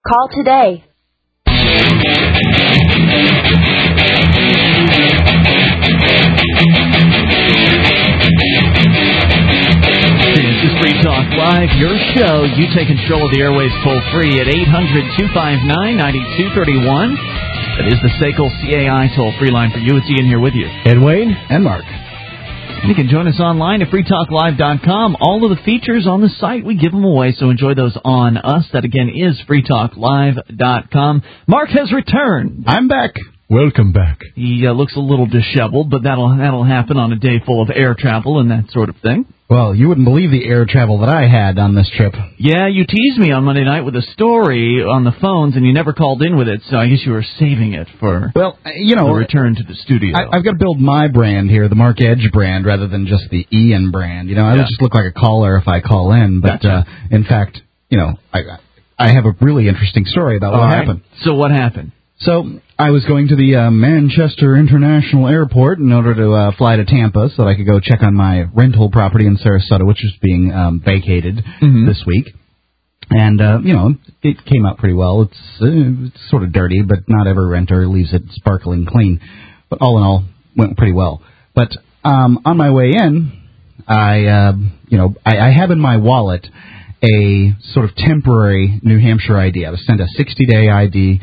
Call today. This is Free Talk Live, your show. You take control of the airwaves toll-free at 800-259-9231. That is the SACL CAI toll-free line for you. It's Ian here with you. And Wayne. And Mark. You can join us online at freetalklive.com. All of the features on the site, we give them away, so enjoy those on us. That, again, is freetalklive.com. Mark has returned. I'm back. Welcome back. He looks a little disheveled, but that'll happen on a day full of air travel and that sort of thing. Well, you wouldn't believe the air travel that I had on this trip. Yeah, you teased me on Monday night with a story on the phones, and you never called in with it, so I guess you were saving it for the return to the studio. I've got to build my brand here, the Mark Edge brand, rather than just the Ian brand. I would just look like a caller if I call in, but in fact, I have a really interesting story about what happened. So what happened? So I was going to the Manchester International Airport in order to fly to Tampa so that I could go check on my rental property in Sarasota, which is being vacated this week. And, it came out pretty well. It's sort of dirty, but not every renter leaves it sparkling clean. But all in all, went pretty well. But on my way in, I have in my wallet a sort of temporary New Hampshire ID. I was sent a 60-day ID,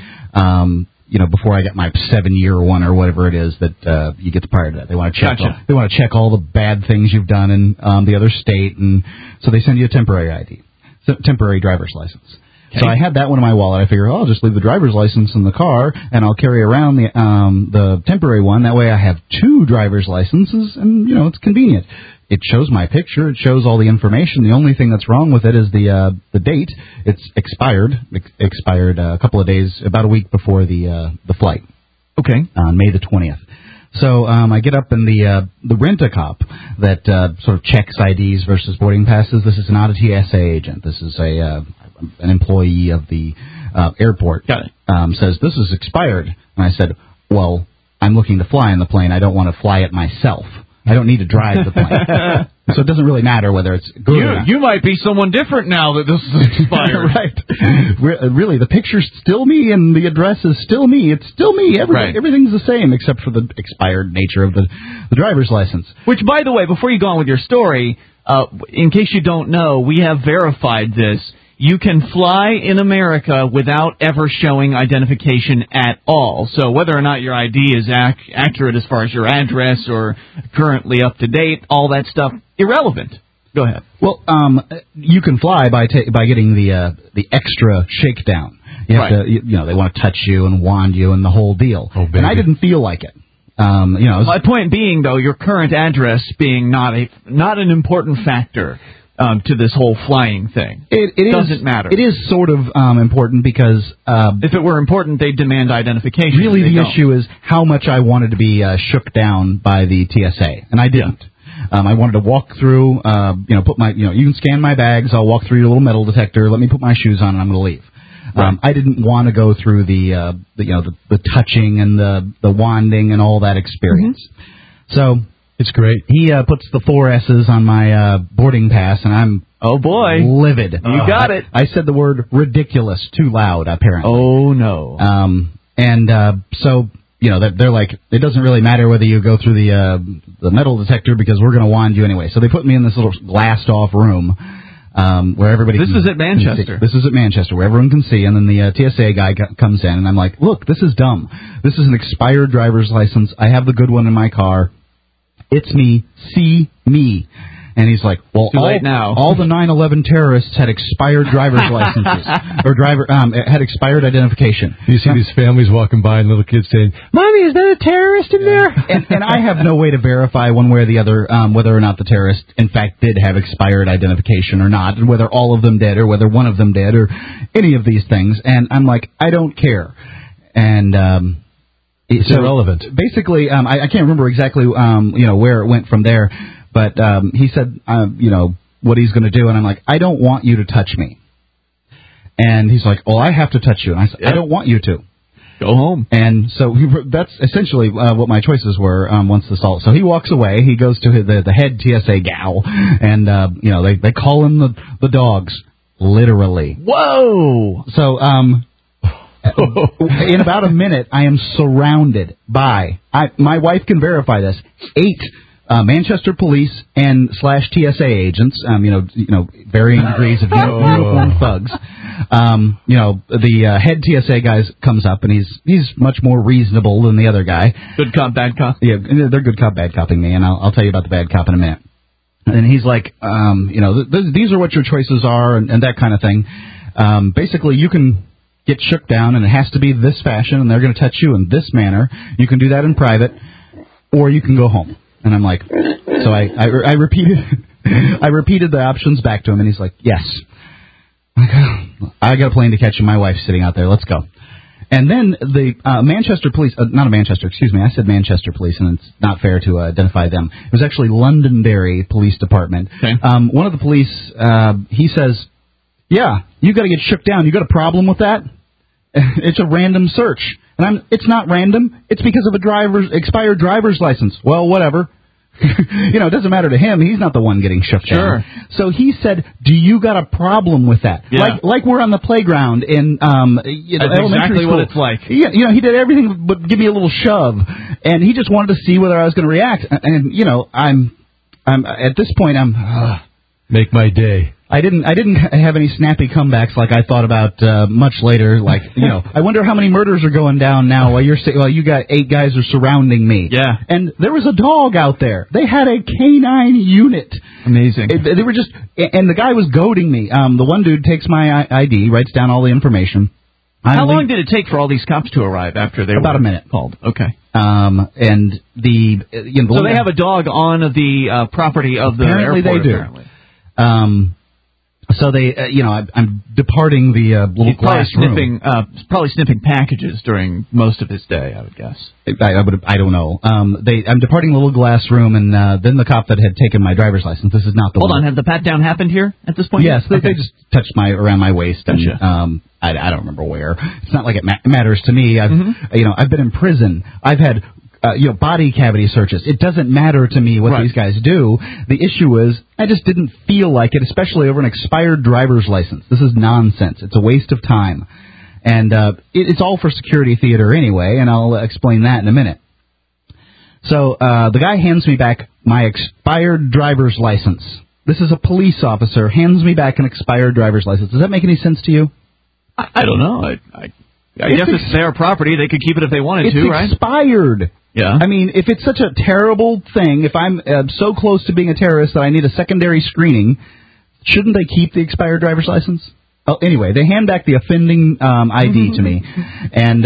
before I get my 7-year one or whatever it is that you get prior to that. They want to check. They want to check all the bad things you've done in the other state, and so they send you a temporary ID, temporary driver's license. Okay. So I had that one in my wallet. I figured, I'll just leave the driver's license in the car, and I'll carry around the temporary one. That way I have 2 driver's licenses, and, it's convenient. It shows my picture. It shows all the information. The only thing that's wrong with it is the date. It's expired. Expired a couple of days, about a week before the flight. Okay. On May the 20th. So I get up in the rent-a-cop that sort of checks IDs versus boarding passes. This is not a TSA agent. This is an employee of the airport. Got it. Says, this is expired. And I said, well, I'm looking to fly in the plane. I don't want to fly it myself. I don't need to drive the plane. So it doesn't really matter whether it's good or not. You might be someone different now that this is expired. Right. Really, the picture's still me and the address is still me. It's still me. Everything's the same except for the expired nature of the driver's license. Which, by the way, before you go on with your story, in case you don't know, we have verified this. You can fly in America without ever showing identification at all. So whether or not your ID is accurate as far as your address or currently up to date, all that stuff, irrelevant. Go ahead. Well, you can fly by getting the extra shakedown. You have to, they want to touch you and wand you and the whole deal. Oh, baby. And I didn't feel like it. My point being, though, your current address being not an important factor to this whole flying thing. It doesn't matter. It is sort of important because if it were important, they'd demand identification. Really, the issue is how much I wanted to be shook down by the TSA, and I didn't. I wanted to walk through, put my, you can scan my bags. I'll walk through your little metal detector. Let me put my shoes on, and I'm going to leave. Right. I didn't want to go through the touching and the wanding and all that experience. Mm-hmm. So. It's great. He puts the 4 S's on my boarding pass, and I'm livid. You got it. I said the word ridiculous too loud, apparently. Oh, no. So, they're like, it doesn't really matter whether you go through the metal detector because we're going to wand you anyway. So they put me in this little glassed-off room where everybody This is at Manchester. This is at Manchester, where everyone can see, and then the TSA guy comes in, and I'm like, look, this is dumb. This is an expired driver's license. I have the good one in my car. It's me, see me. And he's like, well, all the 9/11 terrorists had expired driver's licenses, or had expired identification. You see these families walking by and little kids saying, Mommy, is there a terrorist in there? And I have no way to verify one way or the other whether or not the terrorist, in fact, did have expired identification or not, and whether all of them did, or whether one of them did, or any of these things. And I'm like, I don't care. And it's irrelevant. Basically, I can't remember exactly, where it went from there, but he said, what he's going to do, and I'm like, I don't want you to touch me. And he's like, well, I have to touch you. And I said, I don't want you to. Go home. And so that's essentially what my choices were once this all. So he walks away. He goes to the head TSA gal, and they call him the dogs, literally. Whoa. So In about a minute, I am surrounded by, my wife can verify this, 8 Manchester police and /TSA agents, varying degrees of uniformed thugs. The head TSA guy comes up, and he's much more reasonable than the other guy. Good cop, bad cop? Yeah, they're good cop, bad copping me, and I'll tell you about the bad cop in a minute. And he's like, these are what your choices are, and that kind of thing. Basically, you can get shook down, and it has to be this fashion, and they're going to touch you in this manner. You can do that in private, or you can go home. And I'm like, so I repeated I repeated the options back to him, and he's like, yes. I got a plane to catch, and my wife's sitting out there. Let's go. And then the Manchester police, not Manchester, excuse me, I said Manchester police, and it's not fair to identify them. It was actually Londonderry Police Department. Okay. One of the police, he says, yeah, you got to get shook down. You got a problem with that? It's a random search. And it's not random. It's because of a expired driver's license. Well, whatever. It doesn't matter to him. He's not the one getting shook down. So he said, do you got a problem with that? Yeah. Like we're on the playground in That's elementary exactly school. what it's like. Yeah, he did everything but give me a little shove. And he just wanted to see whether I was going to react. And, I'm at this point, make my day. I didn't have any snappy comebacks like I thought about much later. Like, I wonder how many murders are going down now while you got 8 guys are surrounding me. Yeah. And there was a dog out there. They had a canine unit. Amazing. They were just, and the guy was goading me. The one dude takes my ID, writes down all the information. How long did it take for all these cops to arrive after they were about a minute called? Okay. And so they have a dog on the property of the apparently airport. They do. Apparently. So they, I'm departing the little glass room. Probably sniffing packages during most of his day, I would guess. I don't know. I'm departing the little glass room, and then the cop that had taken my driver's license. This is not the. Hold on, have the pat down happened here at this point? Yes, they just touched around my waist, and gotcha. I don't remember where. It's not like it matters to me. I've been in prison. I've had. Body cavity searches. It doesn't matter to me what these guys do. The issue is, I just didn't feel like it, especially over an expired driver's license. This is nonsense. It's a waste of time. And it's all for security theater anyway, and I'll explain that in a minute. So the guy hands me back my expired driver's license. This is a police officer, hands me back an expired driver's license. Does that make any sense to you? I don't know. I guess it's their property. They could keep it if they wanted to, right? It's expired. Yeah. I mean, if it's such a terrible thing, if I'm so close to being a terrorist that I need a secondary screening, shouldn't they keep the expired driver's license? Oh, anyway, they hand back the offending ID to me, and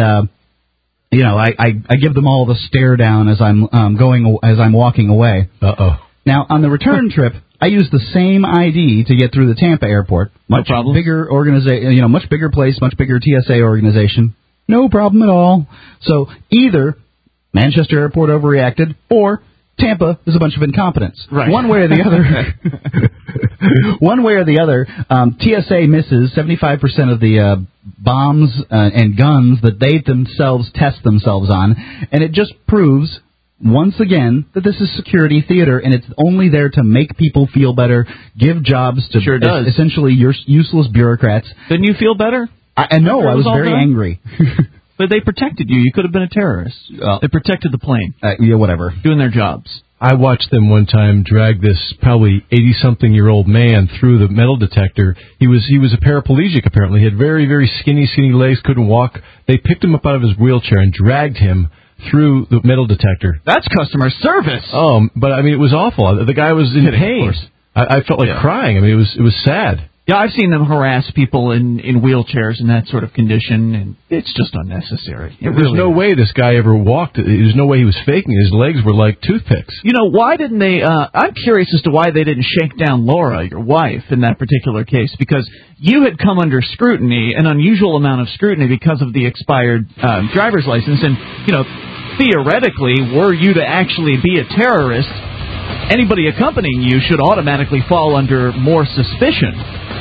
I give them all the stare down as I'm walking away. Now on the return trip, I used the same ID to get through the Tampa airport. Much bigger organization, much bigger place, much bigger TSA organization. No problem at all. So either Manchester Airport overreacted, or Tampa is a bunch of incompetence. Right. One way or the other. One way or the other, TSA misses 75% of the bombs and guns that they themselves test themselves on, and it just proves, once again, that this is security theater, and it's only there to make people feel better, give jobs to essentially useless bureaucrats. Didn't you feel better? I know, I was very angry. But they protected you. You could have been a terrorist. They protected the plane. Yeah, whatever. Doing their jobs. I watched them one time drag this probably 80-something-year-old man through the metal detector. He was a paraplegic, apparently. He had very, very skinny legs, couldn't walk. They picked him up out of his wheelchair and dragged him through the metal detector. That's customer service. Oh, but I mean, it was awful. The guy was in pain. I felt like crying. I mean, it was sad. Yeah, I've seen them harass people in wheelchairs in that sort of condition, and it's just unnecessary. There's no way this guy ever walked. There's no way he was faking. His legs were like toothpicks. Why didn't they... I'm curious as to why they didn't shake down Laura, your wife, in that particular case, because you had come under scrutiny, an unusual amount of scrutiny because of the expired driver's license, and, theoretically, were you to actually be a terrorist, anybody accompanying you should automatically fall under more suspicion.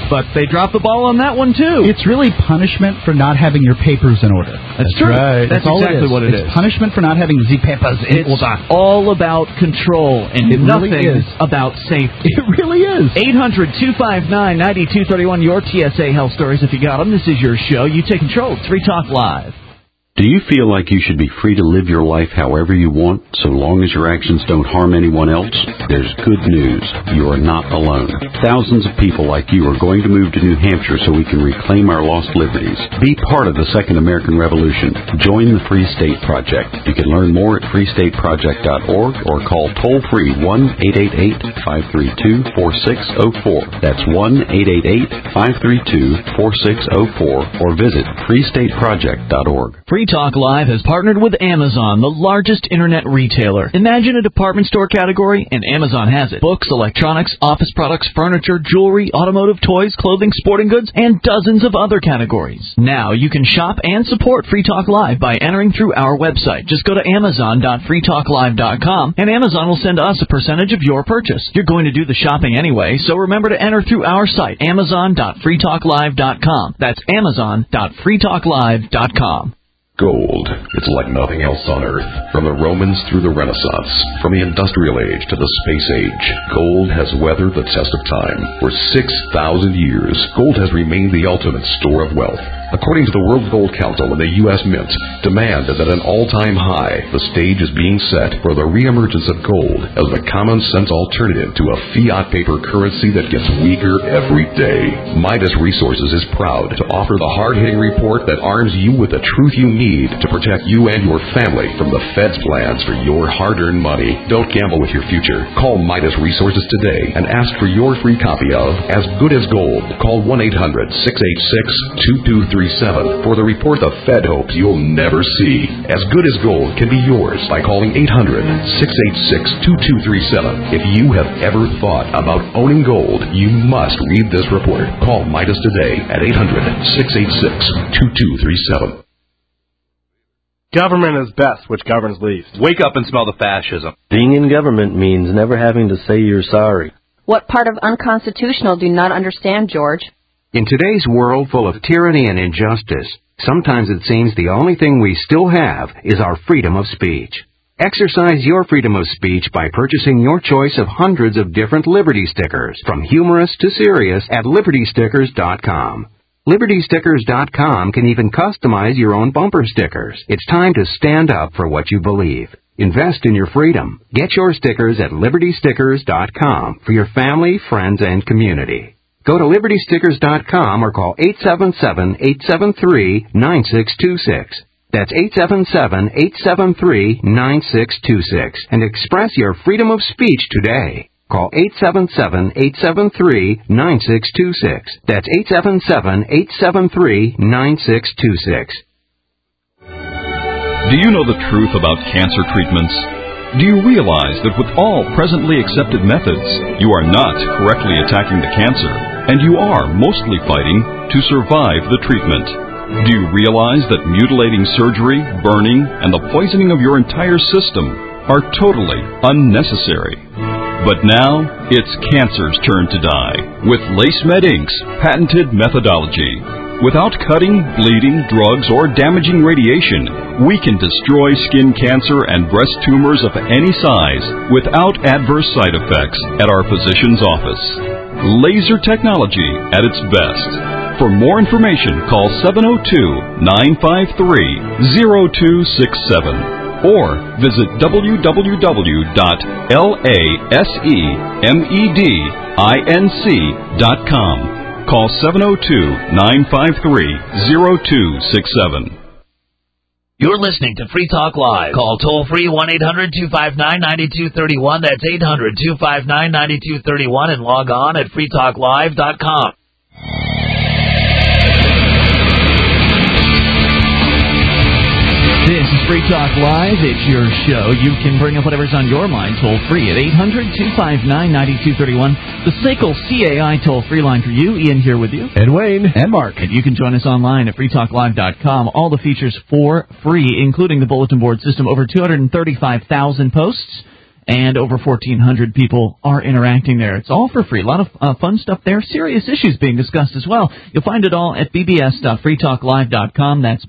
but they dropped the ball on that one, too. It's really punishment for not having your papers in order. That's true. Right. That's exactly what it is. It's punishment for not having the papers in It's order. all about control and It nothing really is. about safety. It really is. 800-259-9231, your TSA health stories if you got them. This is your show. You take control. It's Free Talk Live. Do you feel like you should be free to live your life however you want, so long as your actions don't harm anyone else? There's good news. You are not alone. Thousands of people like you are going to move to New Hampshire so we can reclaim our lost liberties. Be part of the Second American Revolution. Join the Free State Project. You can learn more at freestateproject.org or call toll-free 1-888-532-4604. That's 1-888-532-4604 or visit freestateproject.org. Free Talk Live has partnered with Amazon, the largest internet retailer. Imagine a department store category, and Amazon has it. Books, electronics, office products, furniture, jewelry, automotive, toys, clothing, sporting goods, and dozens of other categories. Now you can shop and support Free Talk Live by entering through our website. Just go to amazon.freetalklive.com, and Amazon will send us a percentage of your purchase. You're going to do the shopping anyway, so remember to enter through our site, amazon.freetalklive.com. That's amazon.freetalklive.com. Gold. It's like nothing else on Earth. From the Romans through the Renaissance, from the Industrial Age to the Space Age, gold has weathered the test of time. For 6,000 years, gold has remained the ultimate store of wealth. According to the World Gold Council and the U.S. Mint, demand is at an all-time high. The stage is being set for the reemergence of gold as the common-sense alternative to a fiat paper currency that gets weaker every day. Midas Resources is proud to offer the hard-hitting report that arms you with the truth you need to protect you and your family from the Fed's plans for your hard-earned money. Don't gamble with your future. Call Midas Resources today and ask for your free copy of As Good as Gold. Call 1-800-686-2237 for the report the Fed hopes you'll never see. As Good as Gold can be yours by calling 800-686-2237. If you have ever thought about owning gold, you must read this report. Call Midas today at 800-686-2237. Government is best, which governs least. Wake up and smell the fascism. Being in government means never having to say you're sorry. What part of unconstitutional do you not understand, George? In today's world full of tyranny and injustice, sometimes it seems the only thing we still have is our freedom of speech. Exercise your freedom of speech by purchasing your choice of hundreds of different Liberty stickers, from humorous to serious, at LibertyStickers.com. LibertyStickers.com can even customize your own bumper stickers. It's time to stand up for what you believe. Invest in your freedom. Get your stickers at LibertyStickers.com for your family, friends, and community. Go to LibertyStickers.com or call 877-873-9626. That's 877-873-9626 and express your freedom of speech today. Call 877-873-9626. That's 877-873-9626. Do you know the truth about cancer treatments? Do you realize that with all presently accepted methods, you are not correctly attacking the cancer, and you are mostly fighting to survive the treatment? Do you realize that mutilating surgery, burning, and the poisoning of your entire system are totally unnecessary? But now, it's cancer's turn to die with LaceMed Inc.'s patented methodology. Without cutting, bleeding, drugs, or damaging radiation, we can destroy skin cancer and breast tumors of any size without adverse side effects at our physician's office. Laser technology at its best. For more information, call 702-953-0267 or visit www.lasemedinc.com. Call 702-953-0267. You're listening to Free Talk Live. Call toll-free 1-800-259-9231. That's 800-259-9231 and log on at freetalklive.com. This is Free Talk Live. It's your show. You can bring up whatever's on your mind toll-free at 800-259-9231. The SACL CAI toll-free line for you. Ian here with you. And Wayne. And Mark. And you can join us online at freetalklive.com. All the features for free, including the bulletin board system. Over 235,000 posts and over 1,400 people are interacting there. It's all for free. A lot of fun stuff there. Serious issues being discussed as well. You'll find it all at bbs.freetalklive.com. That's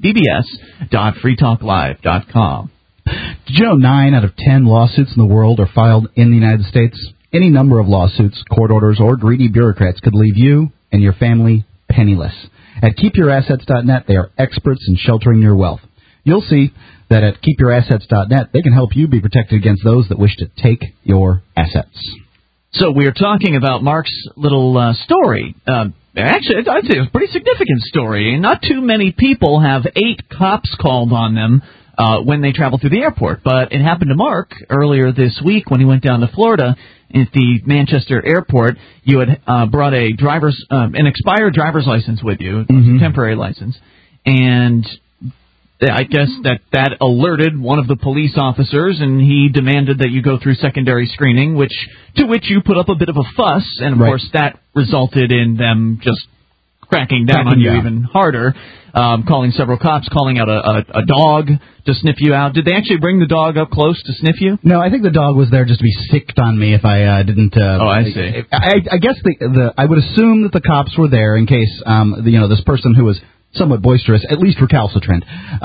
bbs.freetalklive.com. Did you know 9 out of 10 lawsuits in the world are filed in the United States? Any number of lawsuits, court orders, or greedy bureaucrats could leave you and your family penniless. At KeepYourAssets.net, they are experts in sheltering your wealth. You'll see that at KeepYourAssets.net, they can help you be protected against those that wish to take your assets. So we're talking about Mark's little story. Actually, I'd say it's a pretty significant story. Not too many people have 8 cops called on them when they travel through the airport. But it happened to Mark earlier this week when he went down to Florida at the Manchester airport. You had brought an expired driver's license with you, a temporary license, and I guess that alerted one of the police officers, and he demanded that you go through secondary screening, to which you put up a bit of a fuss, and of course that resulted in them just cracking down on you even harder, calling several cops, calling out a dog to sniff you out. Did they actually bring the dog up close to sniff you? No, I think the dog was there just to be sicked on me if I didn't. I see. I guess I would assume that the cops were there in case this person who was somewhat boisterous, at least recalcitrant,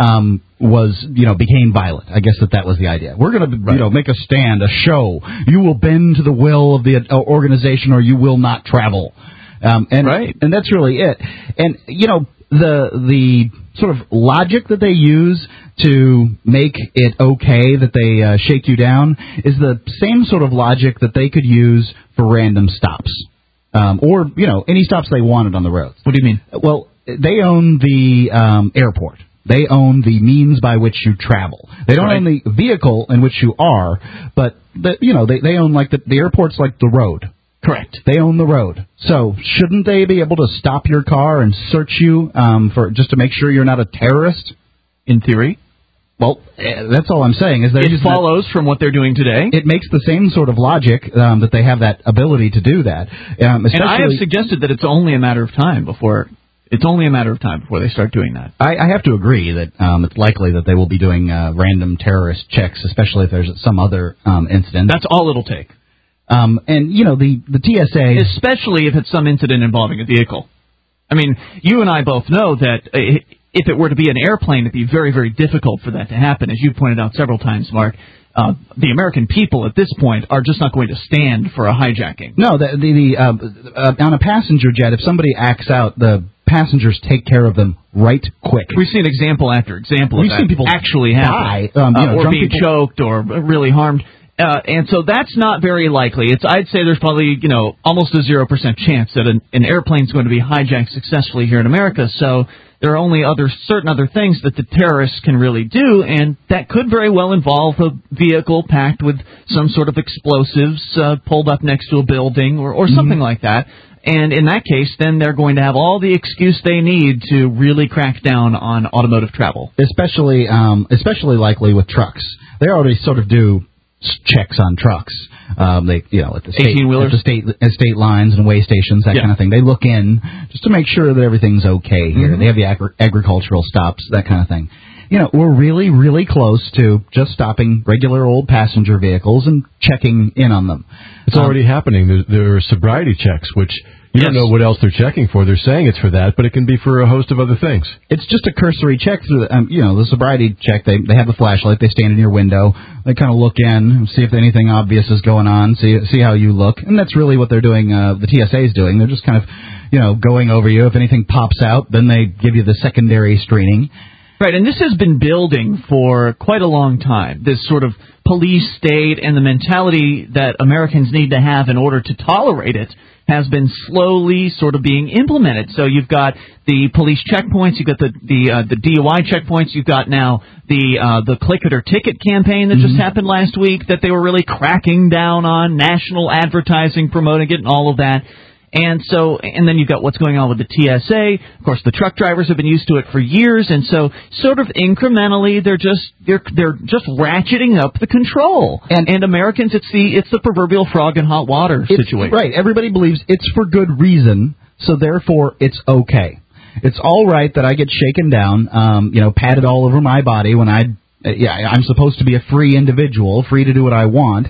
became violent. I guess that was the idea. We're going to make a stand, a show. You will bend to the will of the organization, or you will not travel. And that's really it. And the sort of logic that they use to make it okay that they shake you down is the same sort of logic that they could use for random stops, or any stops they wanted on the roads. What do you mean? Well, they own the airport. They own the means by which you travel. They don't own the vehicle in which you are, but they own the airport's like the road. Correct. They own the road. So shouldn't they be able to stop your car and search you just to make sure you're not a terrorist? In theory. Well, that's all I'm saying. It follows from what they're doing today. It makes the same sort of logic that they have that ability to do that. And I have suggested that it's only a matter of time before they start doing that. I have to agree that it's likely that they will be doing random terrorist checks, especially if there's some other incident. That's all it'll take. And the TSA, especially if it's some incident involving a vehicle. I mean, you and I both know that if it were to be an airplane, it'd be very, very difficult for that to happen. As you pointed out several times, Mark, the American people at this point are just not going to stand for a hijacking. No, on a passenger jet, if somebody acts out, the passengers take care of them right quick. We've seen example after example of that. We've seen people actually die, or being choked or really harmed. And so that's not very likely. I'd say there's probably, almost a 0% chance that an airplane's going to be hijacked successfully here in America. So there are only certain other things that the terrorists can really do, and that could very well involve a vehicle packed with some sort of explosives pulled up next to a building or something like that. And in that case, then they're going to have all the excuse they need to really crack down on automotive travel. Especially likely with trucks. They already sort of do checks on trucks. They, at the state lines and way stations, that kind of thing. They look in just to make sure that everything's okay here. They have the agricultural stops, that kind of thing. We're really, really close to just stopping regular old passenger vehicles and checking in on them. It's already happening. There are sobriety checks, which you don't know what else they're checking for. They're saying it's for that, but it can be for a host of other things. It's just a cursory check through the sobriety check. They have the flashlight. They stand in your window. They kind of look in, see if anything obvious is going on, see how you look. And that's really what they're doing, the TSA is doing. They're just kind of, going over you. If anything pops out, then they give you the secondary screening. Right, and this has been building for quite a long time, this sort of police state and the mentality that Americans need to have in order to tolerate it has been slowly sort of being implemented. So you've got the police checkpoints, you've got the DUI checkpoints, you've got now the click it or ticket campaign that just happened last week that they were really cracking down on, national advertising promoting it and all of that. And then you've got what's going on with the TSA. Of course, the truck drivers have been used to it for years, and so sort of incrementally they're just ratcheting up the control. And Americans, it's the proverbial frog in hot water situation. Right. Everybody believes it's for good reason, so therefore it's okay. It's all right that I get shaken down, patted all over my body when I I'm supposed to be a free individual, free to do what I want,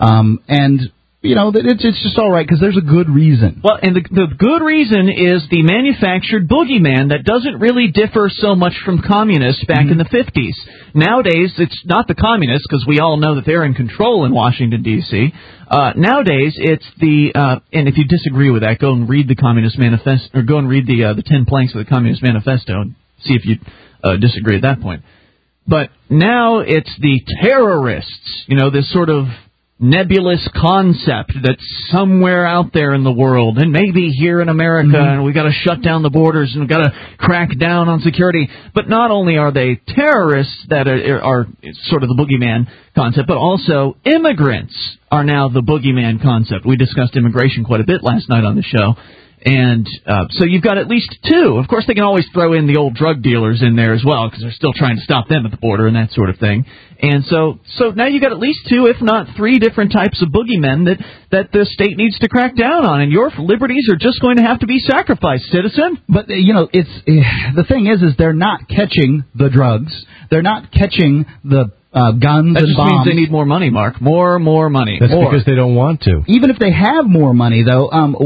and it's just all right because there's a good reason. Well, and the good reason is the manufactured boogeyman that doesn't really differ so much from communists back in the 50s. Nowadays, it's not the communists because we all know that they're in control in Washington, D.C. Nowadays, it's and if you disagree with that, go and read the Communist Manifesto, or go and read the 10 planks of the Communist Manifesto and see if you disagree at that point. But now it's the terrorists, this sort of nebulous concept that's somewhere out there in the world, and maybe here in America, and we've got to shut down the borders, and we've got to crack down on security. But not only are they terrorists that are sort of the boogeyman concept, but also immigrants are now the boogeyman concept. We discussed immigration quite a bit last night on the show. And so you've got at least two. Of course, they can always throw in the old drug dealers in there as well, because they're still trying to stop them at the border and that sort of thing. And so now you've got at least two, if not three, different types of boogeymen that the state needs to crack down on. And your liberties are just going to have to be sacrificed, citizen. But, it's the thing is they're not catching the drugs. They're not catching the guns that and just bombs. Means they need more money, Mark. More money. That's because they don't want to. Even if they have more money, though,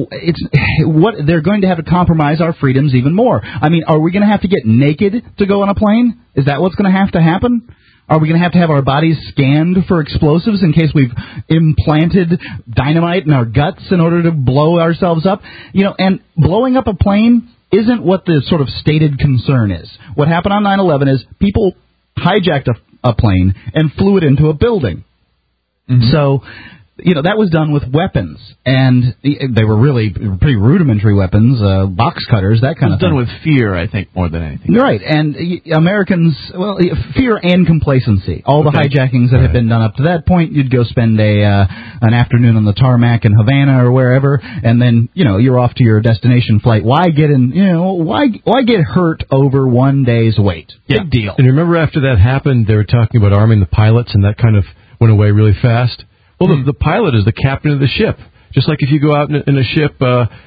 they're going to have to compromise our freedoms even more. I mean, are we going to have to get naked to go on a plane? Is that what's going to happen? Are we going to have our bodies scanned for explosives in case we've implanted dynamite in our guts in order to blow ourselves up? And blowing up a plane isn't what the sort of stated concern is. What happened on 9/11 is people hijacked a plane and flew it into a building. So, that was done with weapons, and they were really pretty rudimentary weapons, box cutters, that kind of thing. It was done with fear, I think, more than anything. Right, and Americans, fear and complacency. All the hijackings that have been done up to that point, you'd go spend an afternoon on the tarmac in Havana or wherever, and then, you're off to your destination flight. Why get why get hurt over one day's wait? Yeah. Big deal. And remember after that happened, they were talking about arming the pilots, and that kind of went away really fast? Well, the pilot is the captain of the ship. Just like if you go out in a ship,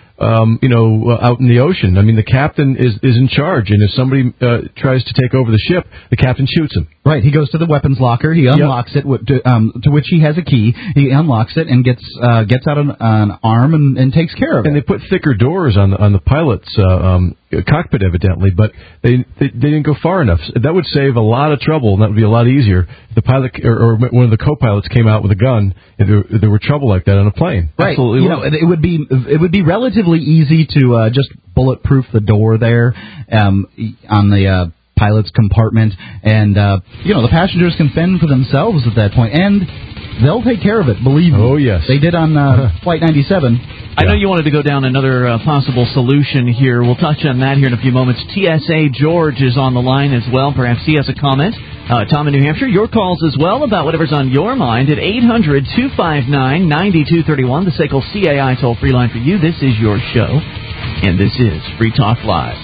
out in the ocean. I mean, the captain is in charge, and if somebody tries to take over the ship, the captain shoots him. Right. He goes to the weapons locker. He unlocks it, to which he has a key. He unlocks it and gets out an arm and takes care of it. And they put thicker doors on the pilot's cockpit, evidently, but they didn't go far enough. That would save a lot of trouble, and that would be a lot easier if the pilot or one of the co-pilots came out with a gun. If there were trouble like that on a plane, right? Absolutely, it would be relatively easy to just bulletproof the door there on the pilot's compartment, and the passengers can fend for themselves at that point, and they'll take care of it. Believe me. Oh yes, they did on Flight 97. I know you wanted to go down another possible solution here. We'll touch on that here in a few moments. TSA George is on the line as well. Perhaps he has a comment. Tom in New Hampshire, your calls as well about whatever's on your mind at 800-259-9231, the SACL CAI toll-free line for you. This is your show, and this is Free Talk Live.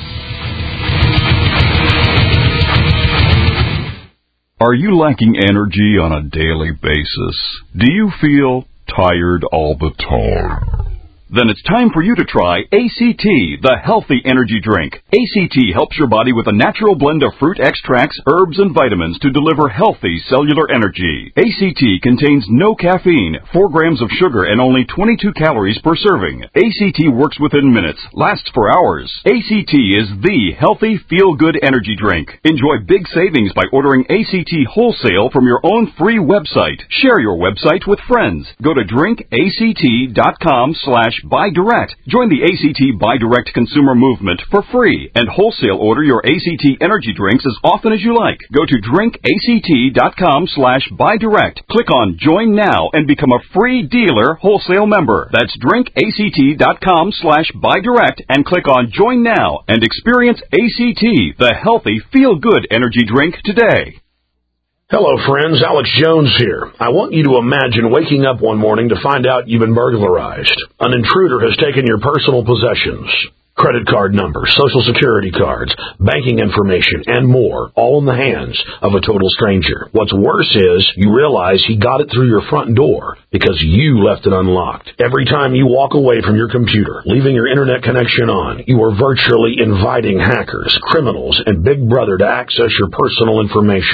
Are you lacking energy on a daily basis? Do you feel tired all the time? Then it's time for you to try ACT, the healthy energy drink. ACT helps your body with a natural blend of fruit extracts, herbs, and vitamins to deliver healthy cellular energy. ACT contains no caffeine, 4 grams of sugar, and only 22 calories per serving. ACT works within minutes, lasts for hours. ACT is the healthy, feel-good energy drink. Enjoy big savings by ordering ACT wholesale from your own free website. Share your website with friends. Go to drinkact.com/buy direct. Join the ACT Buy Direct consumer movement for free and wholesale order your ACT energy drinks as often as you like. Go to drinkact.com/buy direct. Click on Join Now and become a free dealer wholesale member. That's drinkact.com/buy direct and click on Join Now and experience ACT, the healthy, feel-good energy drink today. Hello, friends. Alex Jones here. I want you to imagine waking up one morning to find out you've been burglarized. An intruder has taken your personal possessions. Credit card numbers, social security cards, banking information, and more, all in the hands of a total stranger. What's worse is you realize he got it through your front door because you left it unlocked. Every time you walk away from your computer, leaving your internet connection on, you are virtually inviting hackers, criminals, and Big Brother to access your personal information.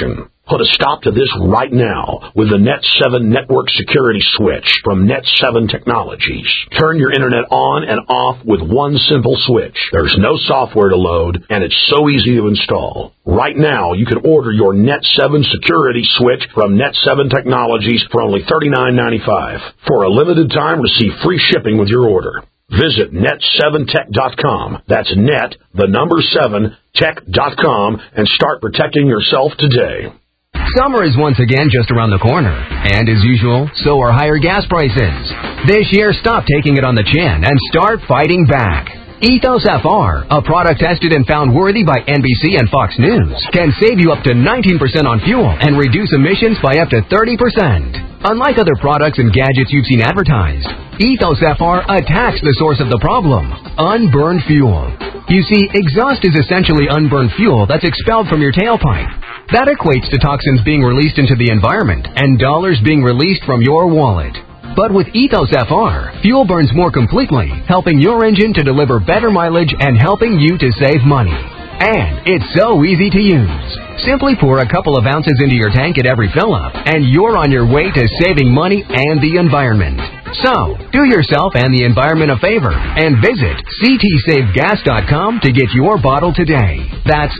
Put a stop to this right now with the Net 7 Network Security Switch from Net 7 Technologies. Turn your internet on and off with one simple switch. There's no software to load, and it's so easy to install. Right now, you can order your Net 7 Security Switch from Net 7 Technologies for only $39.95. For a limited time, receive free shipping with your order. Visit net7tech.com. That's net, the number 7, tech.com, and start protecting yourself today. Summer is once again just around the corner. And as usual, so are higher gas prices. This year, stop taking it on the chin and start fighting back. Ethos FR, a product tested and found worthy by NBC and Fox News, can save you up to 19% on fuel and reduce emissions by up to 30%. Unlike other products and gadgets you've seen advertised, Ethos FR attacks the source of the problem, unburned fuel. You see, exhaust is essentially unburned fuel that's expelled from your tailpipe. That equates to toxins being released into the environment and dollars being released from your wallet. But with Ethos FR, fuel burns more completely, helping your engine to deliver better mileage and helping you to save money. And it's so easy to use. Simply pour a couple of ounces into your tank at every fill-up, and you're on your way to saving money and the environment. So, do yourself and the environment a favor and visit ctsavegas.com to get your bottle today. That's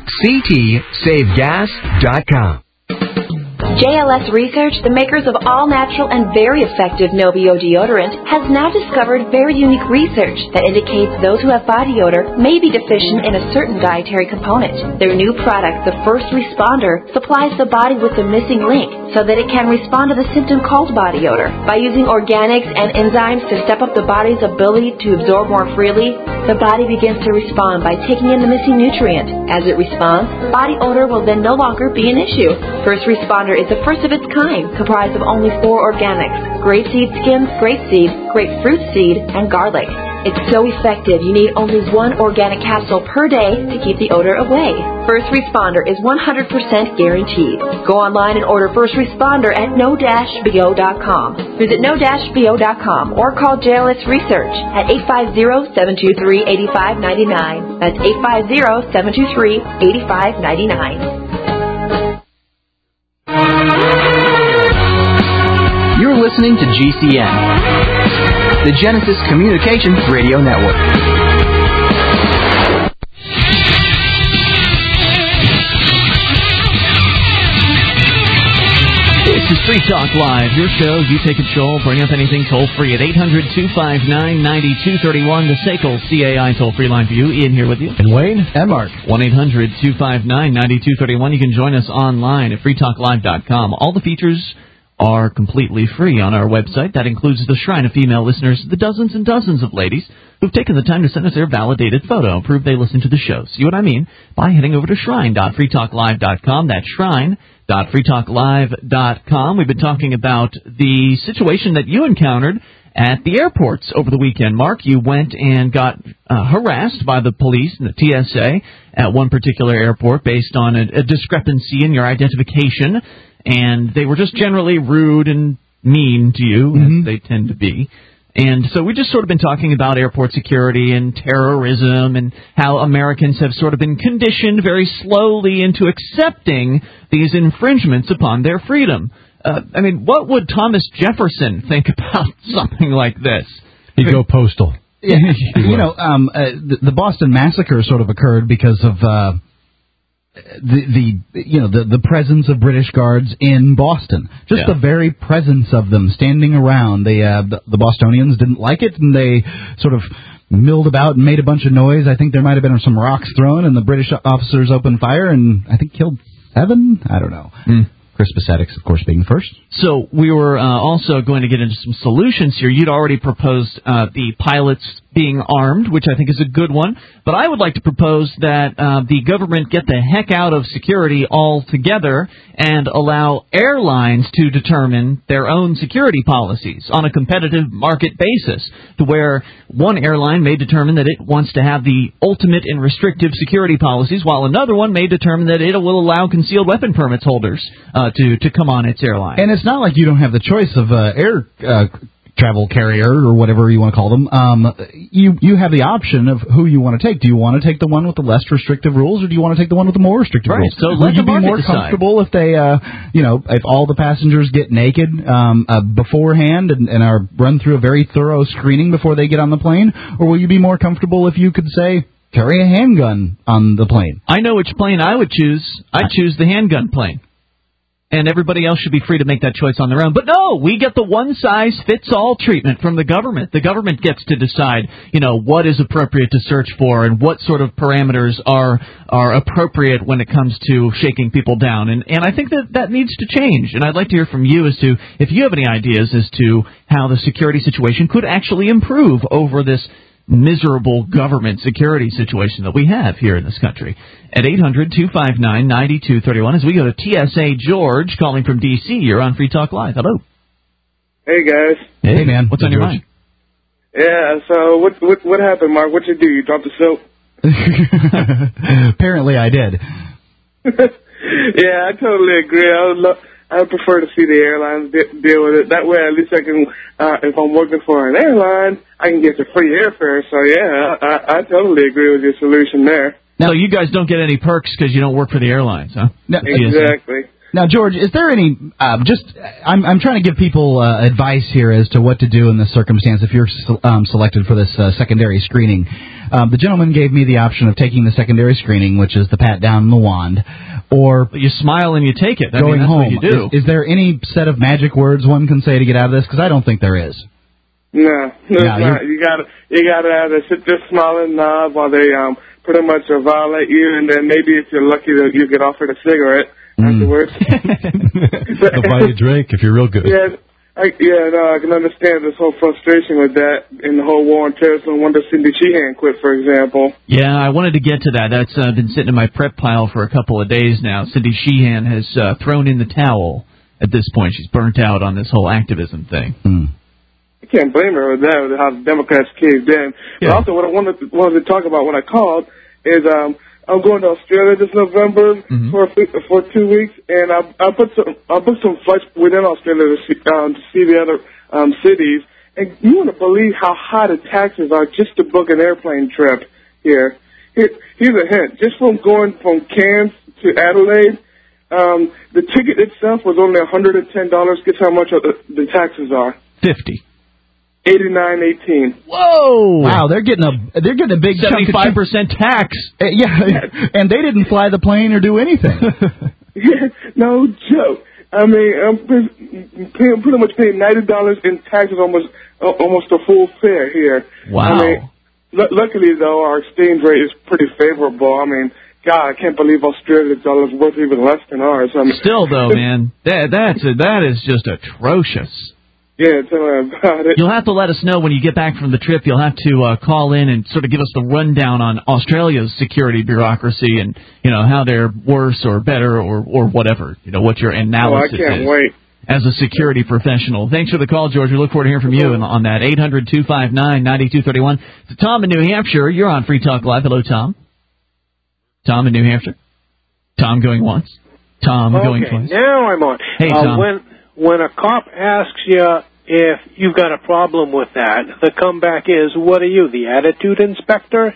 ctsavegas.com. JLS Research, the makers of all-natural and very effective Novio deodorant, has now discovered very unique research that indicates those who have body odor may be deficient in a certain dietary component. Their new product, the First Responder, supplies the body with the missing link so that it can respond to the symptom called body odor. By using organics and enzymes to step up the body's ability to absorb more freely, the body begins to respond by taking in the missing nutrient. As it responds, body odor will then no longer be an issue. First Responder is the first of its kind, comprised of only 4 organics: grapeseed skins, grapeseed, grapefruit seed, and garlic. It's so effective, you need only 1 organic capsule per day to keep the odor away. First Responder is 100% guaranteed. Go online and order First Responder at no-bo.com. Visit no-bo.com or call JLS Research at 850-723-8599. That's 850-723-8599. You're listening to GCN, the Genesis Communications Radio Network. This is Free Talk Live, your show. You take control. Bring up anything toll-free at 800-259-9231, the SACL CAI toll-free line for you. Ian here with you. And Wayne. And Mark. 1-800-259-9231. You can join us online at freetalklive.com. All the features are completely free on our website. That includes the shrine of female listeners, the dozens and dozens of ladies who've taken the time to send us their validated photo and prove they listen to the show. See what I mean? By heading over to shrine.freetalklive.com. That's shrine.freetalklive.com. We've been talking about the situation that you encountered at the airports over the weekend. Mark, you went and got harassed by the police and the TSA at one particular airport based on a discrepancy in your identification. And they were just generally rude and mean to you, as they tend to be. And so we've just sort of been talking about airport security and terrorism and how Americans have sort of been conditioned very slowly into accepting these infringements upon their freedom. I mean, what would Thomas Jefferson think about something like this? He'd go postal. Yeah, the Boston Massacre sort of occurred because of the presence of British guards in Boston. Just the very presence of them standing around. The Bostonians didn't like it, and they sort of milled about and made a bunch of noise. I think there might have been some rocks thrown, and the British officers opened fire and I think killed 7? I don't know. Chris Pacetic, of course, being first. So we were also going to get into some solutions here. You'd already proposed the pilots being armed, which I think is a good one. But I would like to propose that the government get the heck out of security altogether and allow airlines to determine their own security policies on a competitive market basis, to where one airline may determine that it wants to have the ultimate and restrictive security policies, while another one may determine that it will allow concealed weapon permits holders to come on its airline. And it's not like you don't have the choice of air travel carrier or whatever you want to call them, you have the option of who you want to take. Do you want to take the one with the less restrictive rules, or do you want to take the one with the more restrictive rules? So would you be more comfortable if they, if all the passengers get naked beforehand and are run through a very thorough screening before they get on the plane, or will you be more comfortable if you could say carry a handgun on the plane? I know which plane I would choose. I'd choose the handgun plane. And everybody else should be free to make that choice on their own. But no, we get the one-size-fits-all treatment from the government. The government gets to decide, what is appropriate to search for and what sort of parameters are appropriate when it comes to shaking people down. And I think that needs to change. And I'd like to hear from you as to if you have any ideas as to how the security situation could actually improve over this miserable government security situation that we have here in this country. At 800-259-9231, as we go to TSA George, calling from D.C., you're on Free Talk Live. Hello. Hey, guys. Hey, man. What's on your mind? Yeah, so what happened, Mark? What'd you do? You dropped the soap? Apparently I did. Yeah, I totally agree. I would prefer to see the airlines deal with it. That way, at least I can, if I'm working for an airline, I can get the free airfare. So, yeah, I totally agree with your solution there. So you guys don't get any perks because you don't work for the airlines, huh? No, exactly. Now, George, is there any I'm trying to give people advice here as to what to do in this circumstance if you're selected for this secondary screening. The gentleman gave me the option of taking the secondary screening, which is the pat down and the wand, or you smile and you take it. Going that's home. What you do. Is there any set of magic words one can say to get out of this? Because I don't think there is. No, it's not. You gotta either sit there, smile and nod while they pretty much violate you, and then maybe if you're lucky, you get offered a cigarette afterwards. They'll buy you a drink if you're real good. I can understand this whole frustration with that in the whole war on terrorism. No wonder Cindy Sheehan quit, for example. Yeah, I wanted to get to that. That's been sitting in my prep pile for a couple of days now. Cindy Sheehan has thrown in the towel at this point. She's burnt out on this whole activism thing. I can't blame her with that, with how the Democrats caved in. Yeah. But also, what I wanted to talk about when I called is I'm going to Australia this November for 2 weeks, and I booked some flights within Australia to see the other cities. And you want to believe how high the taxes are just to book an airplane trip here. Here's a hint: just from going from Cairns to Adelaide, the ticket itself was only $110. Guess how much the taxes are? $50. $89.18. Whoa! Wow, they're getting a big 75% tax. And they didn't fly the plane or do anything. No joke. I mean, I'm pretty much paying $90 in taxes, almost a full fare here. Wow. I mean, luckily though, our exchange rate is pretty favorable. I mean, God, I can't believe Australia's dollar is worth even less than ours. I mean, still though, man, that is just atrocious. Yeah, tell me about it. You'll have to let us know when you get back from the trip. You'll have to call in and sort of give us the rundown on Australia's security bureaucracy and, how they're worse or better or whatever, what your analysis is. I can't wait. As a security professional. Thanks for the call, George. We look forward to hearing from you on that. 800-259-9231. To Tom in New Hampshire. You're on Free Talk Live. Hello, Tom. Tom in New Hampshire. Tom going once. Tom going twice. Now I'm on. Hey, Tom. When a cop asks you if you've got a problem with that, the comeback is, what are you, the attitude inspector?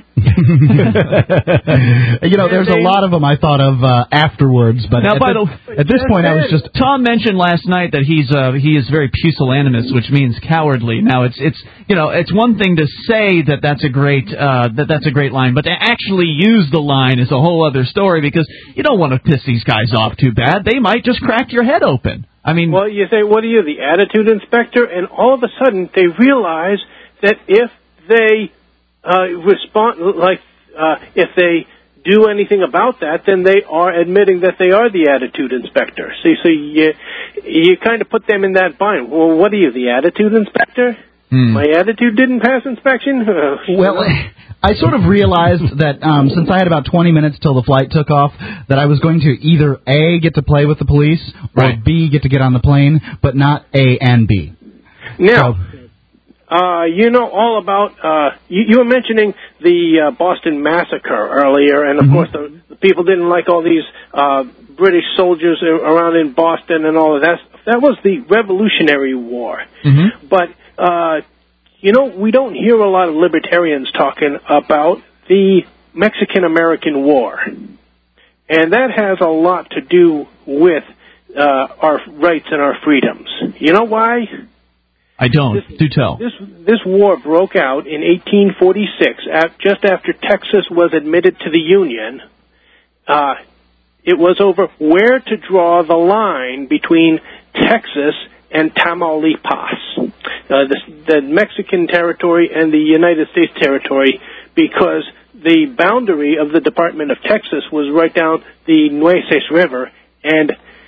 There's a lot of them I thought of afterwards, but now, at this point I was just... Tom mentioned last night that he is very pusillanimous, which means cowardly. Now, it's one thing to say that's a great line, but to actually use the line is a whole other story, because you don't want to piss these guys off too bad. They might just crack your head open. Well, you say, what are you, the attitude inspector? And all of a sudden, they realize that if they respond, if they do anything about that, then they are admitting that they are the attitude inspector. So you kind of put them in that bind. Well, what are you, the attitude inspector? My attitude didn't pass inspection? Well, I sort of realized that since I had about 20 minutes till the flight took off, that I was going to either A, get to play with the police, or B, get on the plane, but not A and B. Now, you know all about, you were mentioning the Boston Massacre earlier, and of course the people didn't like all these British soldiers around in Boston and all of that. That was the Revolutionary War. But we don't hear a lot of libertarians talking about the Mexican-American War. And that has a lot to do with our rights and our freedoms. You know why? I don't. Do tell. This war broke out in 1846, just after Texas was admitted to the Union. It was over where to draw the line between Texas and Tamaulipas, the Mexican territory and the United States territory, because the boundary of the Department of Texas was right down the Nueces River, and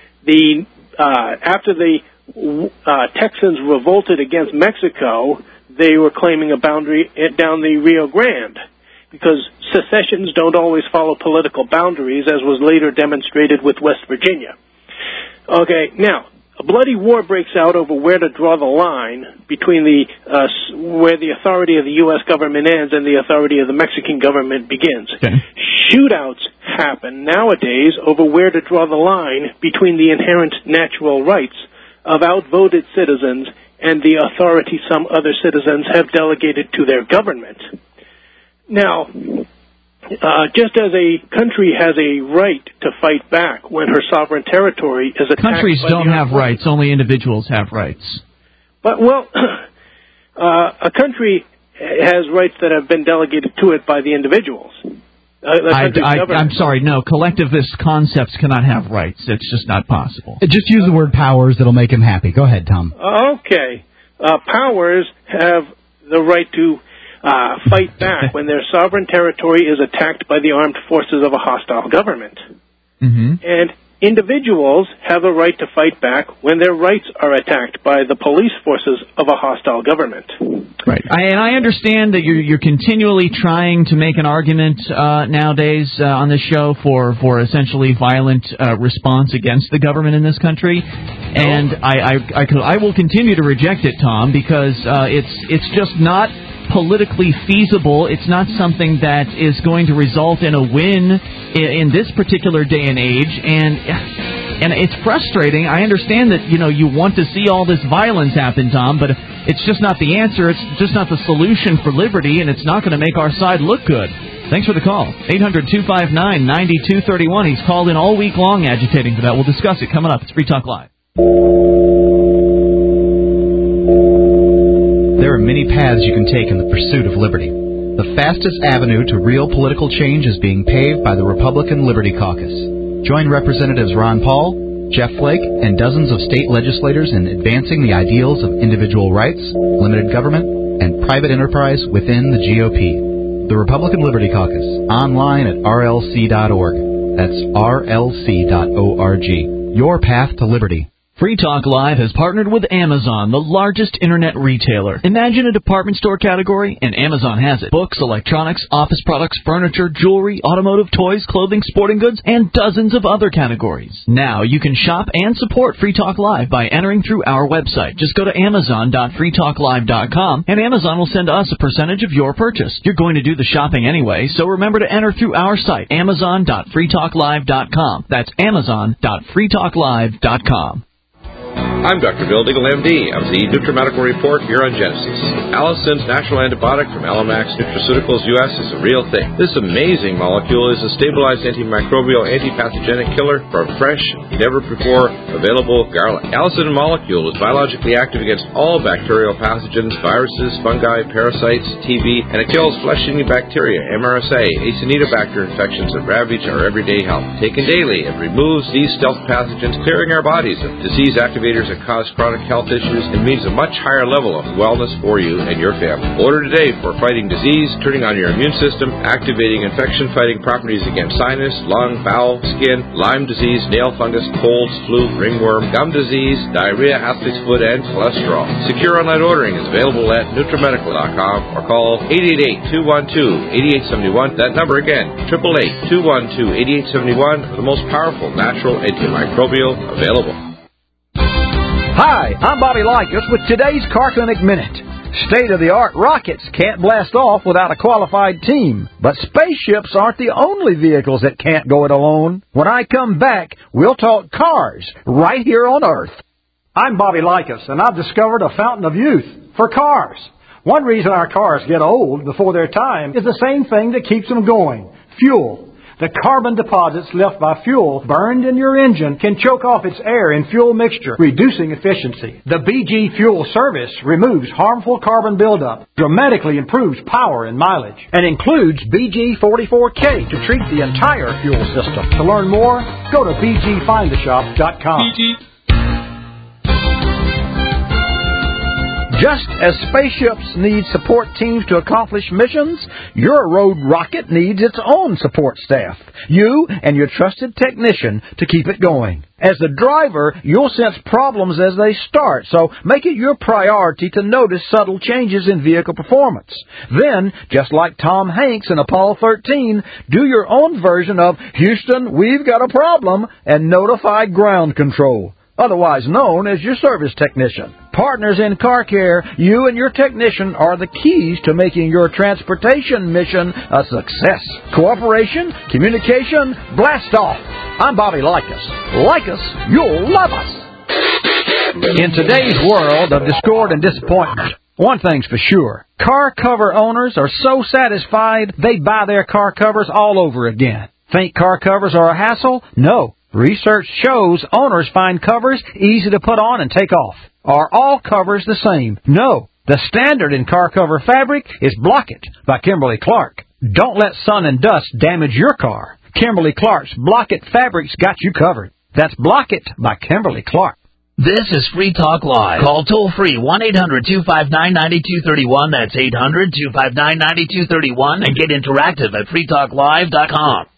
after the Texans revolted against Mexico, they were claiming a boundary down the Rio Grande, because secessions don't always follow political boundaries, as was later demonstrated with West Virginia. Okay, now, a bloody war breaks out over where to draw the line between where the authority of the U.S. government ends and the authority of the Mexican government begins. Okay. Shootouts happen nowadays over where to draw the line between the inherent natural rights of outvoted citizens and the authority some other citizens have delegated to their government. Now, just as a country has a right to fight back when her sovereign territory is attacked, countries don't have rights; only individuals have rights. But a country has rights that have been delegated to it by the individuals. I'm sorry, no. Collectivist concepts cannot have rights. It's just not possible. Just use the word powers. That'll make him happy. Go ahead, Tom. Okay. Powers have the right to fight back when their sovereign territory is attacked by the armed forces of a hostile government. Mm-hmm. And individuals have a right to fight back when their rights are attacked by the police forces of a hostile government. Right. And I understand that you're continually trying to make an argument nowadays on this show for essentially violent response against the government in this country, and I will continue to reject it, Tom, because it's just not politically feasible. It's not something that is going to result in a win in this particular day and age, and it's frustrating. I understand that you want to see all this violence happen, Tom, but it's just not the answer. It's just not the solution for liberty, and it's not going to make our side look good. Thanks for the call. 800-259-9231. He's called in all week long agitating for that. We'll discuss it coming up. It's Free Talk Live. There are many paths you can take in the pursuit of liberty. The fastest avenue to real political change is being paved by the Republican Liberty Caucus. Join Representatives Ron Paul, Jeff Flake, and dozens of state legislators in advancing the ideals of individual rights, limited government, and private enterprise within the GOP. The Republican Liberty Caucus, online at rlc.org. That's rlc.org. Your path to liberty. Free Talk Live has partnered with Amazon, the largest internet retailer. Imagine a department store category, and Amazon has it. Books, electronics, office products, furniture, jewelry, automotive, toys, clothing, sporting goods, and dozens of other categories. Now you can shop and support Free Talk Live by entering through our website. Just go to amazon.freetalklive.com, and Amazon will send us a percentage of your purchase. You're going to do the shopping anyway, so remember to enter through our site, amazon.freetalklive.com. That's amazon.freetalklive.com. I'm Dr. Bill Deagle, MD, of the NutriMedical Report here on Genesis. Allison's natural antibiotic from Allomax Nutraceuticals US is a real thing. This amazing molecule is a stabilized antimicrobial, antipathogenic killer from fresh, never-before available garlic. Allison molecule is biologically active against all bacterial pathogens, viruses, fungi, parasites, TB, and it kills flesh-eating bacteria, MRSA, Acinetobacter infections that ravage our everyday health. Taken daily, it removes these stealth pathogens, clearing our bodies of disease activators that cause chronic health issues and means a much higher level of wellness for you and your family. Order today for fighting disease, turning on your immune system, activating infection-fighting properties against sinus, lung, bowel, skin, Lyme disease, nail fungus, colds, flu, ringworm, gum disease, diarrhea, athlete's foot, and cholesterol. Secure online ordering is available at NutriMedical.com or call 888-212-8871. That number again, 888-212-8871, the most powerful natural antimicrobial available. Hi, I'm Bobby Likas with today's Car Clinic Minute. State-of-the-art rockets can't blast off without a qualified team. But spaceships aren't the only vehicles that can't go it alone. When I come back, we'll talk cars right here on Earth. I'm Bobby Likas, and I've discovered a fountain of youth. for cars. One reason our cars get old before their time is the same thing that keeps them going: fuel. The carbon deposits left by fuel burned in your engine can choke off its air and fuel mixture, reducing efficiency. The BG Fuel Service removes harmful carbon buildup, dramatically improves power and mileage, and includes BG44K to treat the entire fuel system. To learn more, go to bgfindashop.com. Just as spaceships need support teams to accomplish missions, your road rocket needs its own support staff. You and your trusted technician to keep it going. As the driver, you'll sense problems as they start, so make it your priority to notice subtle changes in vehicle performance. Then, just like Tom Hanks in Apollo 13, do your own version of "Houston, we've got a problem," and notify ground control, otherwise known as your service technician. Partners in car care, you and your technician are the keys to making your transportation mission a success. Cooperation, communication, blast off. I'm Bobby Likas. Like us, you'll love us. In today's world of discord and disappointment, one thing's for sure: car cover owners are so satisfied they buy their car covers all over again. Think car covers are a hassle? No. Research shows owners find covers easy to put on and take off. Are all covers the same? No. The standard in car cover fabric is Block-It by Kimberly-Clark. Don't let sun and dust damage your car. Kimberly-Clark's Block-It fabric's got you covered. That's Block-It by Kimberly-Clark. This is Free Talk Live. Call toll-free 1-800-259-9231. That's 800-259-9231. And get interactive at freetalklive.com.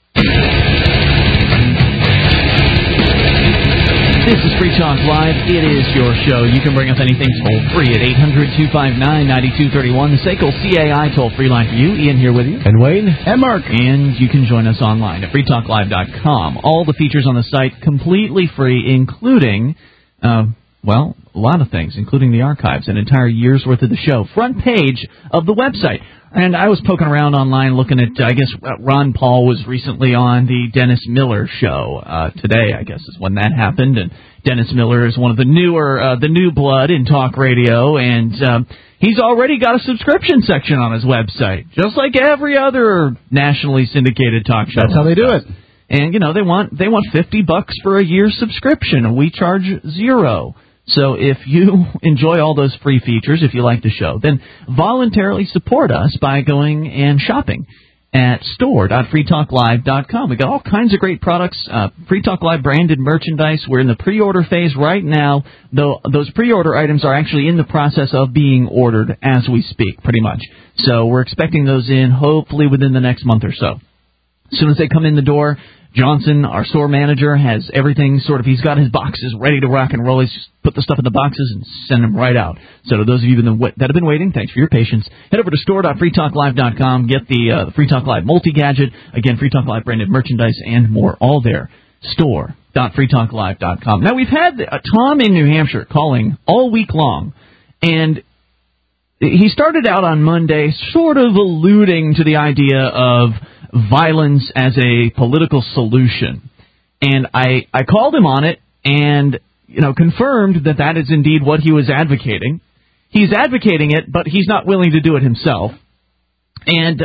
This is Free Talk Live. It is your show. You can bring up anything toll-free at 800-259-9231. The SACL CAI toll-free line for you. Ian here with you. And Wayne. And Mark. And you can join us online at freetalklive.com. All the features on the site completely free, including, a lot of things, including the archives, an entire year's worth of the show. Front page of the website. And I was poking around online looking at, Ron Paul was recently on the Dennis Miller show. Today, I guess, is when that happened. And Dennis Miller is one of the the new blood in talk radio. And he's already got a subscription section on his website, just like every other nationally syndicated talk show. That's how they do it. And, they want $50 for a year's subscription, and we charge $0. So if you enjoy all those free features, if you like the show, then voluntarily support us by going and shopping at store.freetalklive.com. We got all kinds of great products, Free Talk Live branded merchandise. We're in the pre-order phase right now, though those pre-order items are actually in the process of being ordered as we speak, pretty much. So we're expecting those in hopefully within the next month or so. As soon as they come in the door, Johnson, our store manager, has everything he's got his boxes ready to rock and roll. He's just put the stuff in the boxes and send them right out. So to those of you that have been waiting, thanks for your patience. Head over to store.freetalklive.com. Get the Free Talk Live multi-gadget. Again, Free Talk Live branded merchandise and more, all there. Store.freetalklive.com. Now, we've had Tom in New Hampshire calling all week long, and he started out on Monday sort of alluding to the idea of violence as a political solution. And I called him on it and, confirmed that is indeed what he was advocating. He's advocating it, but he's not willing to do it himself. And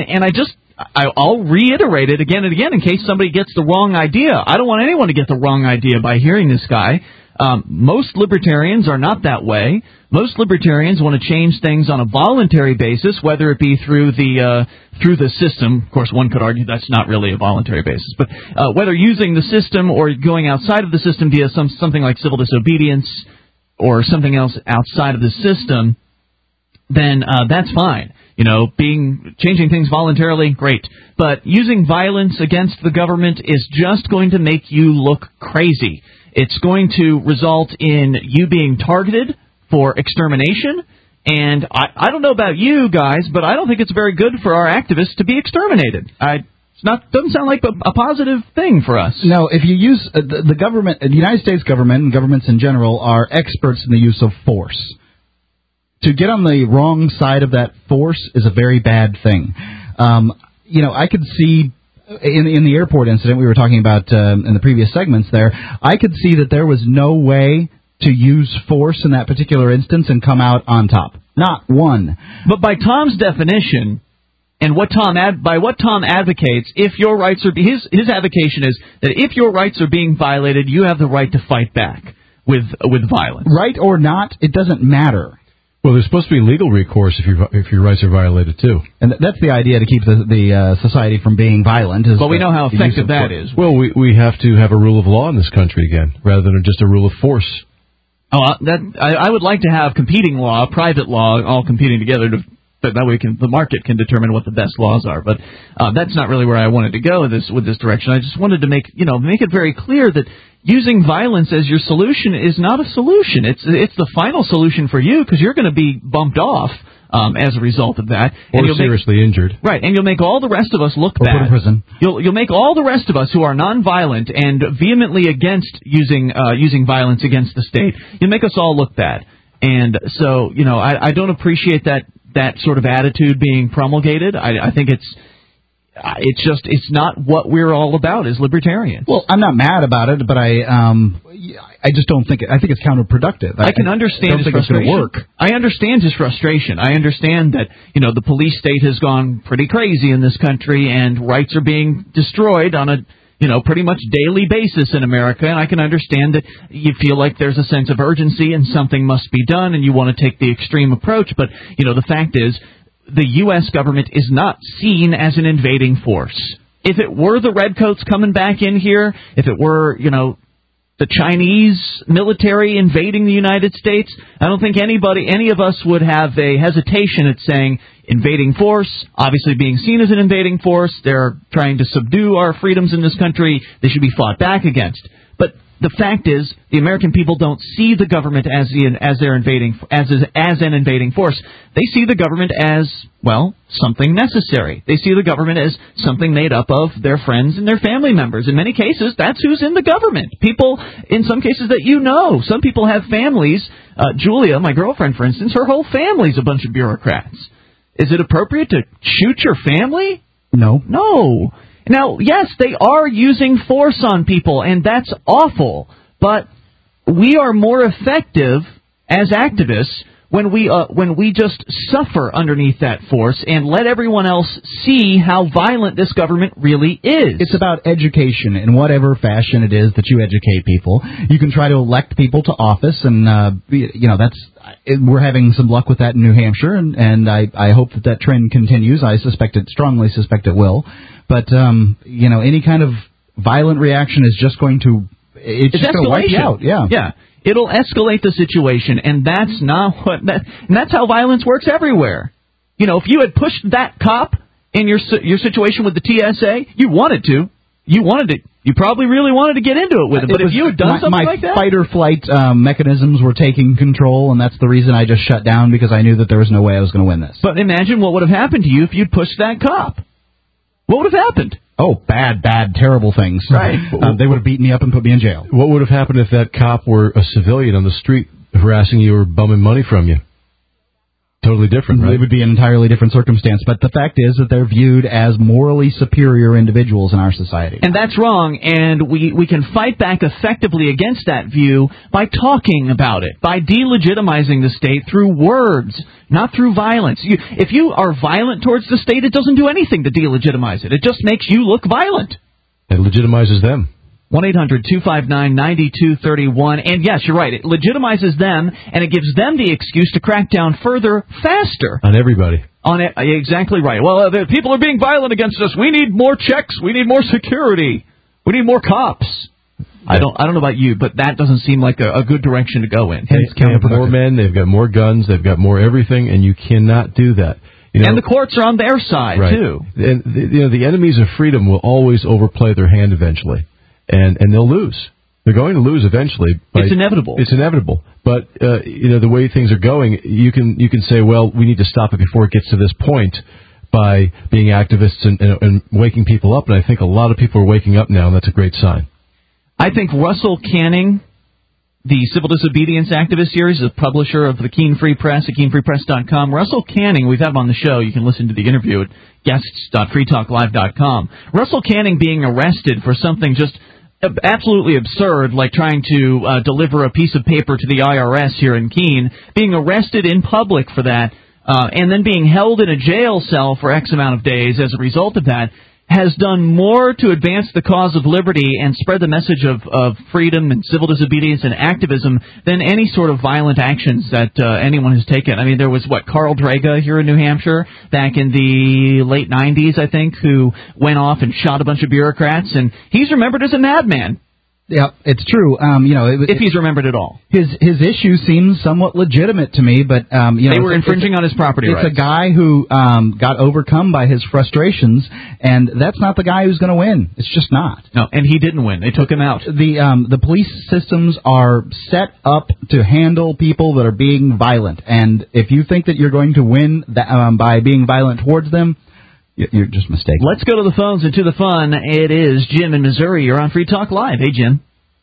I'll reiterate it again and again in case somebody gets the wrong idea. I don't want anyone to get the wrong idea by hearing this guy. Most libertarians are not that way. Most libertarians want to change things on a voluntary basis, whether it be through the system. Of course, one could argue that's not really a voluntary basis, but whether using the system or going outside of the system via something like civil disobedience or something else outside of the system, then that's fine. Changing things voluntarily, great. But using violence against the government is just going to make you look crazy. It's going to result in you being targeted for extermination, and I don't know about you guys, but I don't think it's very good for our activists to be exterminated. Doesn't sound like a positive thing for us. No, if you use the government, the United States government and governments in general are experts in the use of force. To get on the wrong side of that force is a very bad thing. I could see in the airport incident we were talking about in the previous segments there, I could see that there was no way to use force in that particular instance and come out on top. Not one. But by Tom's definition, and what Tom advocates, if your rights are his advocation is that if your rights are being violated, you have the right to fight back with violence. Right or not, it doesn't matter. Well, there's supposed to be legal recourse if your rights are violated too. And that's the idea, to keep the society from being violent. But we know how effective that is. Well, we have to have a rule of law in this country again, rather than just a rule of force. Oh, I would like to have competing law, private law, all competing together but that way the market can determine what the best laws are. But that's not really where I wanted to go with this direction. I just wanted to make it very clear that using violence as your solution is not a solution. It's the final solution for you, because you're going to be bumped off as a result of that. Or you'll seriously injured. Right, and you'll make all the rest of us look bad. Or put in prison. You'll make all the rest of us who are nonviolent and vehemently against using violence against the state, you'll make us all look bad. And so, I don't appreciate that sort of attitude being promulgated. I think it's not what we're all about as libertarians. Well, I'm not mad about it, but I just don't think I think it's counterproductive. I can understand his frustration. Work. I understand his frustration. I understand that the police state has gone pretty crazy in this country, and rights are being destroyed on a pretty much daily basis in America, and I can understand that you feel like there's a sense of urgency and something must be done, and you want to take the extreme approach. But the fact is, the U.S. government is not seen as an invading force. If it were the Redcoats coming back in here, if it were, the Chinese military invading the United States, I don't think any of us would have a hesitation at saying invading force, obviously being seen as an invading force. They're trying to subdue our freedoms in this country. They should be fought back against. But the fact is, the American people don't see the government as an invading force. They see the government as, something necessary. They see the government as something made up of their friends and their family members. In many cases, that's who's in the government. People, in some cases that some people have families. Julia, my girlfriend, for instance, her whole family's a bunch of bureaucrats. Is it appropriate to shoot your family? No. No. Now, yes, they are using force on people, and that's awful. But we are more effective as activists when we just suffer underneath that force and let everyone else see how violent this government really is. It's about education in whatever fashion it is that you educate people. You can try to elect people to office, and we're having some luck with that in New Hampshire, and I hope that trend continues. I strongly suspect it will. But any kind of violent reaction is just going to wipe you out. Yeah. It'll escalate the situation, and that's that's how violence works everywhere. If you had pushed that cop in your situation with the TSA, you wanted to. You probably really wanted to get into it with him. But if you had done something like that, my fight or flight mechanisms were taking control, and that's the reason I just shut down, because I knew that there was no way I was going to win this. But imagine what would have happened to you if you'd pushed that cop. What would have happened? Oh, bad, terrible things. Right. They would have beaten me up and put me in jail. What would have happened if that cop were a civilian on the street harassing you or bumming money from you? Totally different, right? It would be an entirely different circumstance. But the fact is that they're viewed as morally superior individuals in our society. And that's wrong, and we can fight back effectively against that view by talking about it, by delegitimizing the state through words, not through violence. If you are violent towards the state, it doesn't do anything to delegitimize it. It just makes you look violent. It legitimizes them. 1-800-259-9231. And yes, you're right. It legitimizes them, and it gives them the excuse to crack down further, faster. On everybody. Exactly right. Well, the people are being violent against us. We need more checks. We need more security. We need more cops. I don't know about you, but that doesn't seem like a good direction to go in. They have more men. They've got more guns. They've got more everything, and you cannot do that. And the courts are on their side, right. too. And the enemies of freedom will always overplay their hand eventually. And they'll lose. They're going to lose eventually. It's inevitable. It's inevitable. But the way things are going, you can say, well, we need to stop it before it gets to this point by being activists and waking people up. And I think a lot of people are waking up now, and that's a great sign. I think Russell Canning, the civil disobedience activist here, is the publisher of the Keene Free Press at KeenFreePress.com. Russell Canning, we've had him on the show. You can listen to the interview at guests.freetalklive.com. Russell Canning being arrested for something just absolutely absurd, like trying to deliver a piece of paper to the IRS here in Keene, being arrested in public for that, and then being held in a jail cell for X amount of days as a result of that, has done more to advance the cause of liberty and spread the message of freedom and civil disobedience and activism than any sort of violent actions that anyone has taken. I mean, there was, Carl Draga here in New Hampshire back in the late 90s, I think, who went off and shot a bunch of bureaucrats, and he's remembered as a madman. Yeah, it's true. If he's remembered at all, his issue seems somewhat legitimate to me. But they were infringing on his property rights. It's a guy who got overcome by his frustrations, and that's not the guy who's going to win. It's just not. No, and he didn't win. They took him out. The police systems are set up to handle people that are being violent, and if you think that you're going to win by being violent towards them, you're just mistaken. Let's go to the phones and to the fun. It is Jim in Missouri. You're on Free Talk Live. Hey, Jim.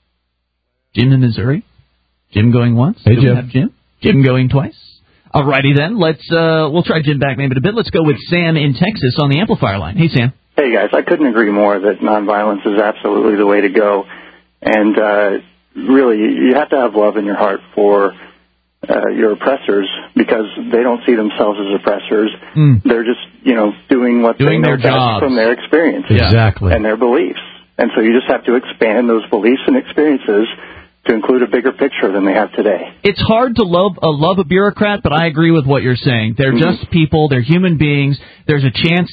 Jim in Missouri. Jim going once. Hey, Do Jim. We have Jim. Jim going twice. Alrighty then. We'll try Jim back maybe in a bit. Let's go with Sam in Texas on the amplifier line. Hey, Sam. Hey, guys. I couldn't agree more that nonviolence is absolutely the way to go. And really, you have to have love in your heart for your oppressors, because they don't see themselves as oppressors. They're just, doing what they know best from their experiences and their beliefs. And so you just have to expand those beliefs and experiences to include a bigger picture than they have today. It's hard to love a bureaucrat, but I agree with what you're saying. They're just people. They're human beings. There's a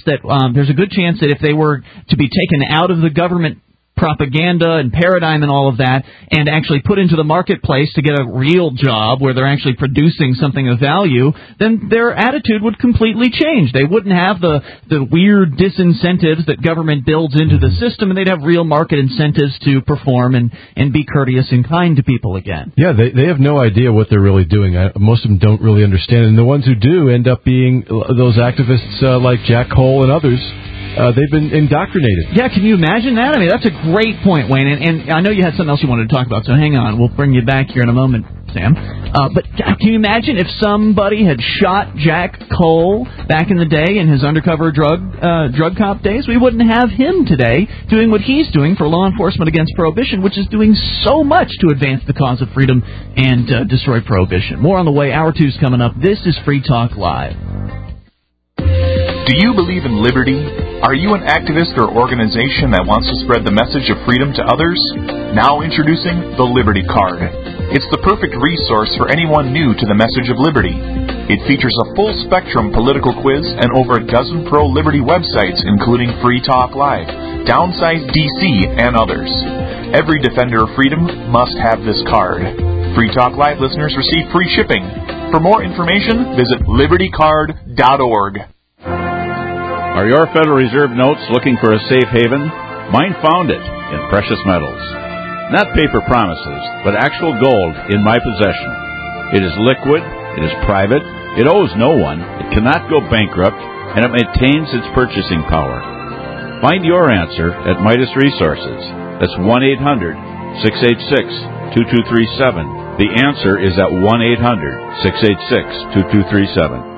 good chance that if they were to be taken out of the government propaganda and paradigm and all of that, and actually put into the marketplace to get a real job where they're actually producing something of value, then their attitude would completely change. They wouldn't have the weird disincentives that government builds into the system, and they'd have real market incentives to perform and be courteous and kind to people again. Yeah, they have no idea what they're really doing. Most of them don't really understand, and the ones who do end up being those activists like Jack Cole and others. They've been indoctrinated. Yeah, can you imagine that? I mean, that's a great point, Wayne. And I know you had something else you wanted to talk about, so hang on. We'll bring you back here in a moment, Sam. But can you imagine if somebody had shot Jack Cole back in the day in his undercover drug cop days? We wouldn't have him today doing what he's doing for law enforcement against prohibition, which is doing so much to advance the cause of freedom and destroy prohibition. More on the way. Hour 2's coming up. This is Free Talk Live. Do you believe in liberty? Are you an activist or organization that wants to spread the message of freedom to others? Now introducing the Liberty Card. It's the perfect resource for anyone new to the message of liberty. It features a full-spectrum political quiz and over a dozen pro-liberty websites, including Free Talk Live, Downsize DC, and others. Every defender of freedom must have this card. Free Talk Live listeners receive free shipping. For more information, visit libertycard.org. Are your Federal Reserve notes looking for a safe haven? Mine found it in precious metals. Not paper promises, but actual gold in my possession. It is liquid, it is private, it owes no one, it cannot go bankrupt, and it maintains its purchasing power. Find your answer at Midas Resources. That's 1-800-686-2237. The answer is at 1-800-686-2237.